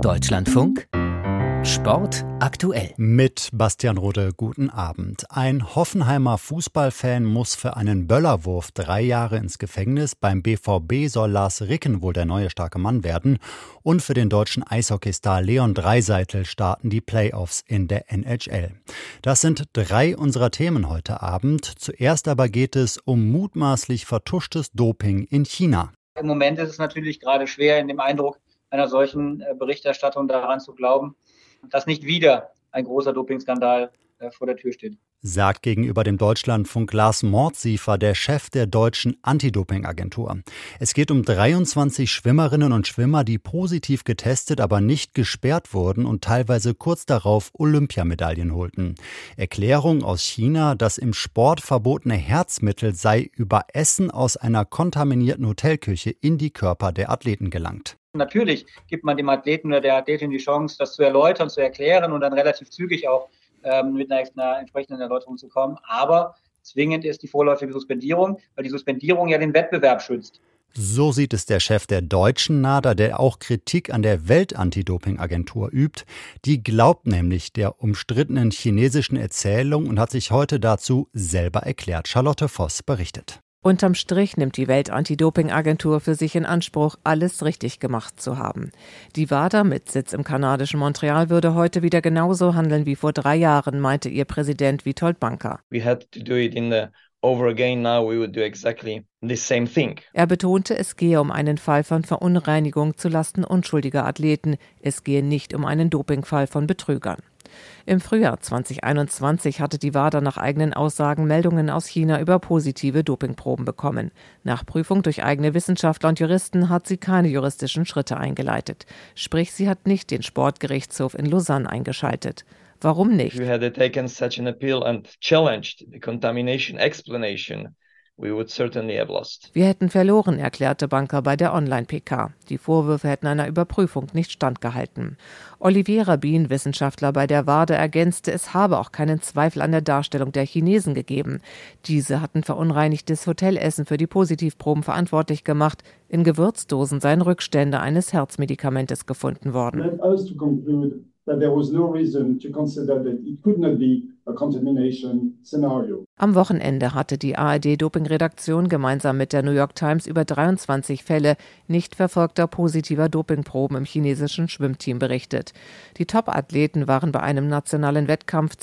Deutschlandfunk Sport aktuell. Mit Bastian Rode, guten Abend. Ein Hoffenheimer Fußballfan muss für einen Böllerwurf 3 Jahre ins Gefängnis. Beim BVB soll Lars Ricken wohl der neue starke Mann werden. Und für den deutschen Eishockeystar Leon Draisaitl starten die Playoffs in der NHL. Das sind 3 unserer Themen heute Abend. Zuerst aber geht es um mutmaßlich vertuschtes Doping in China. Im Moment ist es natürlich gerade schwer, in dem Eindruck einer solchen Berichterstattung daran zu glauben, dass nicht wieder ein großer Dopingskandal vor der Tür steht. Sagt gegenüber dem Deutschlandfunk Lars Mordsiefer, der Chef der deutschen Anti-Doping-Agentur. Es geht um 23 Schwimmerinnen und Schwimmer, die positiv getestet, aber nicht gesperrt wurden und teilweise kurz darauf Olympiamedaillen holten. Erklärung aus China, das im Sport verbotene Herzmittel sei über Essen aus einer kontaminierten Hotelküche in die Körper der Athleten gelangt. Natürlich gibt man dem Athleten oder der Athletin die Chance, das zu erläutern, zu erklären und dann relativ zügig auch mit einer entsprechenden Erläuterung zu kommen. Aber zwingend ist die vorläufige Suspendierung, weil die Suspendierung ja den Wettbewerb schützt. So sieht es der Chef der deutschen NADA, der auch Kritik an der Welt-Anti-Doping-Agentur übt. Die glaubt nämlich der umstrittenen chinesischen Erzählung und hat sich heute dazu selber erklärt. Charlotte Voss berichtet. Unterm Strich nimmt die Welt-Anti-Doping-Agentur für sich in Anspruch, alles richtig gemacht zu haben. Die WADA mit Sitz im kanadischen Montreal würde heute wieder genauso handeln wie vor 3 Jahren, meinte ihr Präsident Witold Banker. Er betonte, es gehe um einen Fall von Verunreinigung zulasten unschuldiger Athleten. Es gehe nicht um einen Dopingfall von Betrügern. Im Frühjahr 2021 hatte die WADA nach eigenen Aussagen Meldungen aus China über positive Dopingproben bekommen. Nach Prüfung durch eigene Wissenschaftler und Juristen hat sie keine juristischen Schritte eingeleitet. Sprich, sie hat nicht den Sportgerichtshof in Lausanne eingeschaltet. Warum nicht? We had taken such an appeal and challenged the contamination explanation. We would certainly have lost. Wir hätten verloren, erklärte Banker bei der Online-PK. Die Vorwürfe hätten einer Überprüfung nicht standgehalten. Olivier Rabin, Wissenschaftler bei der WADA, ergänzte, es habe auch keinen Zweifel an der Darstellung der Chinesen gegeben. Diese hatten verunreinigtes Hotelessen für die Positivproben verantwortlich gemacht. In Gewürzdosen seien Rückstände eines Herzmedikamentes gefunden worden. That there was no reason to consider that it could not be a contamination scenario. Am Wochenende hatte die ARD-Doping-Redaktion gemeinsam mit der New York Times über 23 Fälle nicht verfolgter positiver Dopingproben im chinesischen Schwimmteam berichtet. Die Top-Athleten waren bei einem nationalen Wettkampf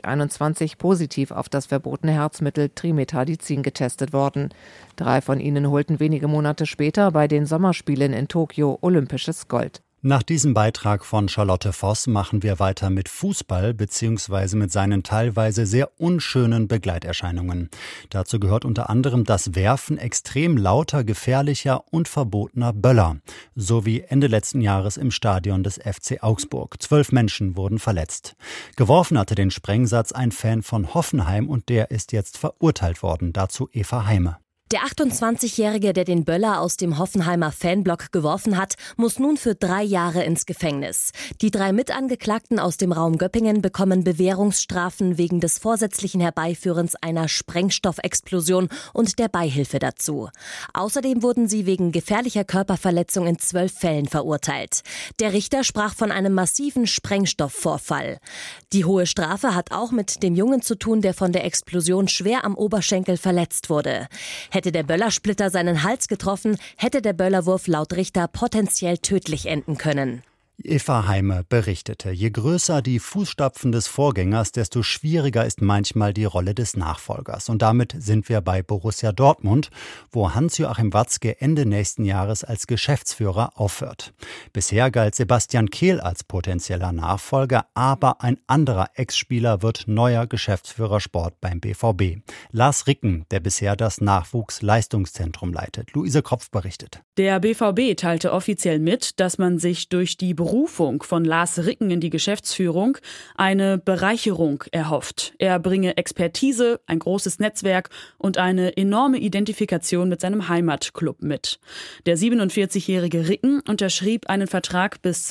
2021 positiv auf das verbotene Herzmittel Trimetadizin getestet worden. 3 von ihnen holten wenige Monate später bei den Sommerspielen in Tokio olympisches Gold. Nach diesem Beitrag von Charlotte Voss machen wir weiter mit Fußball bzw. mit seinen teilweise sehr unschönen Begleiterscheinungen. Dazu gehört unter anderem das Werfen extrem lauter, gefährlicher und verbotener Böller, so wie Ende letzten Jahres im Stadion des FC Augsburg. 12 Menschen wurden verletzt. Geworfen hatte den Sprengsatz ein Fan von Hoffenheim und der ist jetzt verurteilt worden. Dazu Eva Heime. Der 28-Jährige, der den Böller aus dem Hoffenheimer Fanblock geworfen hat, muss nun für 3 Jahre ins Gefängnis. Die 3 Mitangeklagten aus dem Raum Göppingen bekommen Bewährungsstrafen wegen des vorsätzlichen Herbeiführens einer Sprengstoffexplosion und der Beihilfe dazu. Außerdem wurden sie wegen gefährlicher Körperverletzung in 12 Fällen verurteilt. Der Richter sprach von einem massiven Sprengstoffvorfall. Die hohe Strafe hat auch mit dem Jungen zu tun, der von der Explosion schwer am Oberschenkel verletzt wurde. Hätte der Böllersplitter seinen Hals getroffen, hätte der Böllerwurf laut Richter potenziell tödlich enden können. Eva Heime berichtete, je größer die Fußstapfen des Vorgängers, desto schwieriger ist manchmal die Rolle des Nachfolgers. Und damit sind wir bei Borussia Dortmund, wo Hans-Joachim Watzke Ende nächsten Jahres als Geschäftsführer aufhört. Bisher galt Sebastian Kehl als potenzieller Nachfolger, aber ein anderer Ex-Spieler wird neuer Geschäftsführer Sport beim BVB. Lars Ricken, der bisher das Nachwuchsleistungszentrum leitet. Luise Kropf berichtet. Der BVB teilte offiziell mit, dass man sich durch die Berufung von Lars Ricken in die Geschäftsführung eine Bereicherung erhofft. Er bringe Expertise, ein großes Netzwerk und eine enorme Identifikation mit seinem Heimatclub mit. Der 47-jährige Ricken unterschrieb einen Vertrag bis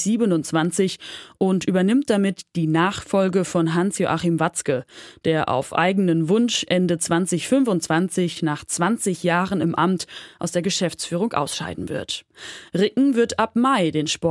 2027 und übernimmt damit die Nachfolge von Hans-Joachim Watzke, der auf eigenen Wunsch Ende 2025 nach 20 Jahren im Amt aus der Geschäftsführung ausscheiden wird. Ricken wird ab Mai den Sport bei Borussia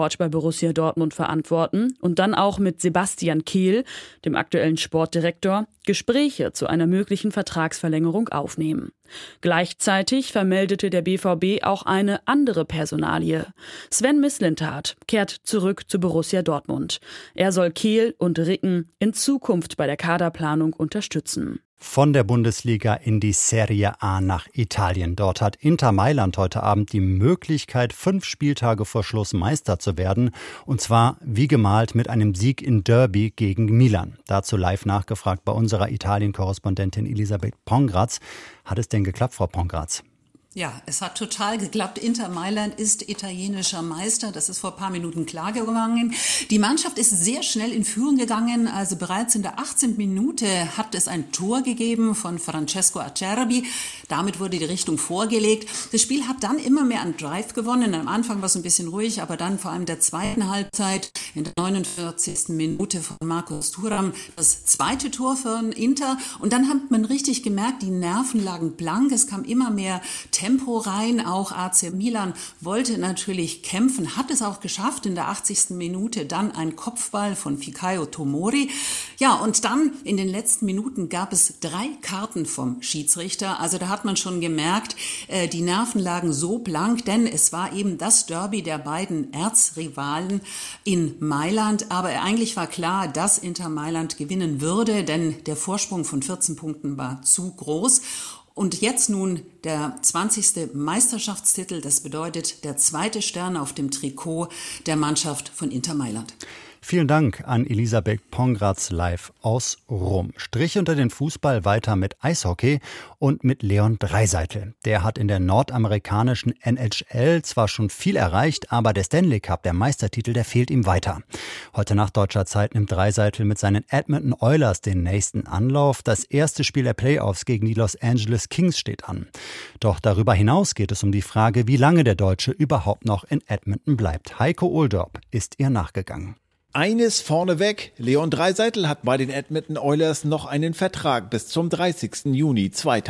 Borussia Dortmund verantworten und dann auch mit Sebastian Kehl, dem aktuellen Sportdirektor, Gespräche zu einer möglichen Vertragsverlängerung aufnehmen. Gleichzeitig vermeldete der BVB auch eine andere Personalie. Sven Mislintat kehrt zurück zu Borussia Dortmund. Er soll Kehl und Ricken in Zukunft bei der Kaderplanung unterstützen. Von der Bundesliga in die Serie A nach Italien. Dort hat Inter Mailand heute Abend die Möglichkeit, 5 Spieltage vor Schluss Meister zu werden. Und zwar wie gemalt mit einem Sieg in Derby gegen Milan. Dazu live nachgefragt bei unserer Italien-Korrespondentin Elisabeth Pongratz. Hat es denn geklappt, Frau Pongratz? Ja, es hat total geklappt. Inter Mailand ist italienischer Meister. Das ist vor ein paar Minuten klar gegangen. Die Mannschaft ist sehr schnell in Führung gegangen. Also bereits in der 18. Minute hat es ein Tor gegeben von Francesco Acerbi. Damit wurde die Richtung vorgelegt. Das Spiel hat dann immer mehr an Drive gewonnen. Am Anfang war es ein bisschen ruhig, aber dann vor allem in der zweiten Halbzeit, in der 49. Minute von Marcus Thuram, das zweite Tor von Inter. Und dann hat man richtig gemerkt, die Nerven lagen blank. Es kam immer mehr Tempo rein. Auch AC Milan wollte natürlich kämpfen, hat es auch geschafft. In der 80. Minute dann ein Kopfball von Fikayo Tomori. Ja, und dann in den letzten Minuten gab es 3 Karten vom Schiedsrichter. Also da hat man schon gemerkt, die Nerven lagen so blank, denn es war eben das Derby der beiden Erzrivalen in Mailand. Aber eigentlich war klar, dass Inter Mailand gewinnen würde, denn der Vorsprung von 14 Punkten war zu groß. Und jetzt nun der 20. Meisterschaftstitel, das bedeutet der 2. Stern auf dem Trikot der Mannschaft von Inter Mailand. Vielen Dank an Elisabeth Pongratz live aus Rom. Strich unter den Fußball weiter mit Eishockey und mit Leon Draisaitl. Der hat in der nordamerikanischen NHL zwar schon viel erreicht, aber der Stanley Cup, der Meistertitel, der fehlt ihm weiter. Heute Nacht deutscher Zeit nimmt Draisaitl mit seinen Edmonton Oilers den nächsten Anlauf. Das erste Spiel der Playoffs gegen die Los Angeles Kings steht an. Doch darüber hinaus geht es um die Frage, wie lange der Deutsche überhaupt noch in Edmonton bleibt. Heiko Ohldorp ist ihr nachgegangen. Eines vorneweg, Leon Draisaitl hat bei den Edmonton Oilers noch einen Vertrag bis zum 30. Juni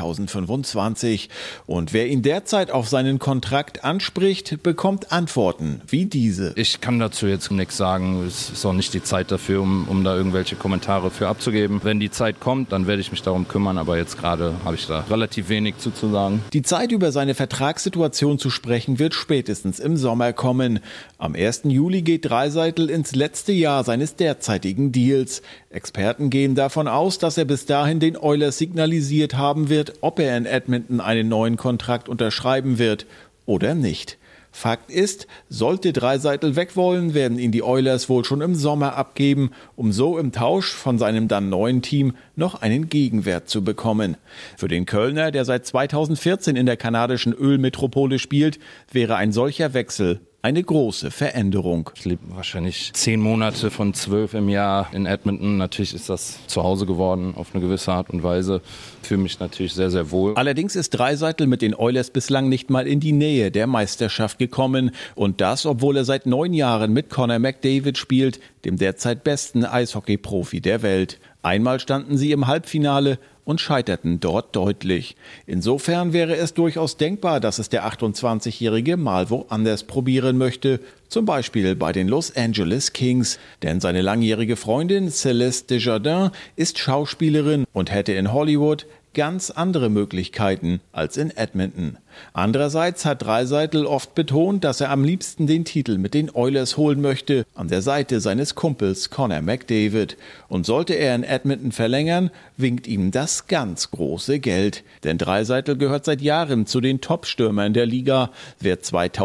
2025. Und wer ihn derzeit auf seinen Kontrakt anspricht, bekommt Antworten wie diese. Ich kann dazu jetzt nichts sagen. Es ist auch nicht die Zeit dafür, um da irgendwelche Kommentare für abzugeben. Wenn die Zeit kommt, dann werde ich mich darum kümmern. Aber jetzt gerade habe ich da relativ wenig zu sagen. Die Zeit, über seine Vertragssituation zu sprechen, wird spätestens im Sommer kommen. Am 1. Juli geht Draisaitl ins letzte Jahr seines derzeitigen Deals. Experten gehen davon aus, dass er bis dahin den Oilers signalisiert haben wird, ob er in Edmonton einen neuen Kontrakt unterschreiben wird oder nicht. Fakt ist, sollte Draisaitl weg wollen, werden ihn die Oilers wohl schon im Sommer abgeben, um so im Tausch von seinem dann neuen Team noch einen Gegenwert zu bekommen. Für den Kölner, der seit 2014 in der kanadischen Ölmetropole spielt, wäre ein solcher Wechsel eine große Veränderung. Ich lebe wahrscheinlich 10 Monate von 12 im Jahr in Edmonton. Natürlich ist das zu Hause geworden auf eine gewisse Art und Weise. Fühle mich natürlich sehr, sehr wohl. Allerdings ist Draisaitl mit den Oilers bislang nicht mal in die Nähe der Meisterschaft gekommen. Und das, obwohl er seit 9 Jahren mit Connor McDavid spielt, dem derzeit besten Eishockey-Profi der Welt. Einmal standen sie im Halbfinale und scheiterten dort deutlich. Insofern wäre es durchaus denkbar, dass es der 28-Jährige mal woanders probieren möchte, zum Beispiel bei den Los Angeles Kings. Denn seine langjährige Freundin Celeste Desjardins ist Schauspielerin und hätte in Hollywood ganz andere Möglichkeiten als in Edmonton. Andererseits hat Draisaitl oft betont, dass er am liebsten den Titel mit den Oilers holen möchte, an der Seite seines Kumpels Connor McDavid. Und sollte er in Edmonton verlängern, winkt ihm das ganz große Geld. Denn Draisaitl gehört seit Jahren zu den Top-Stürmern der Liga, wird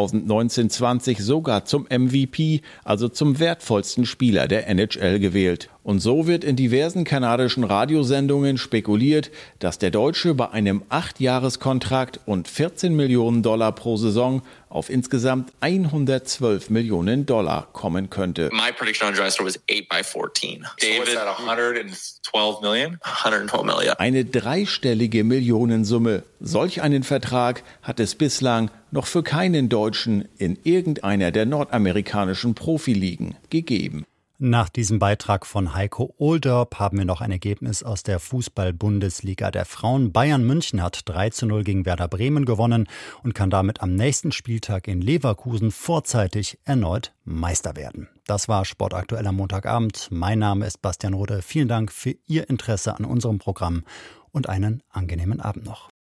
2019-20 sogar zum MVP, also zum wertvollsten Spieler der NHL gewählt. Und so wird in diversen kanadischen Radiosendungen spekuliert, dass der Deutsche bei einem 8-Jahres-Kontrakt und 14 Millionen $14 pro Saison auf insgesamt 112 Millionen $ kommen könnte. My prediction on Draisaitl was 8 by 14. David, so what's that, 112 million? 112 million. Eine dreistellige Millionensumme. Solch einen Vertrag hat es bislang noch für keinen Deutschen in irgendeiner der nordamerikanischen Profiligen gegeben. Nach diesem Beitrag von Heiko Oldorp haben wir noch ein Ergebnis aus der Fußball-Bundesliga der Frauen. Bayern München hat 3:0 gegen Werder Bremen gewonnen und kann damit am nächsten Spieltag in Leverkusen vorzeitig erneut Meister werden. Das war Sport aktuell am Montagabend. Mein Name ist Bastian Rode. Vielen Dank für Ihr Interesse an unserem Programm und einen angenehmen Abend noch.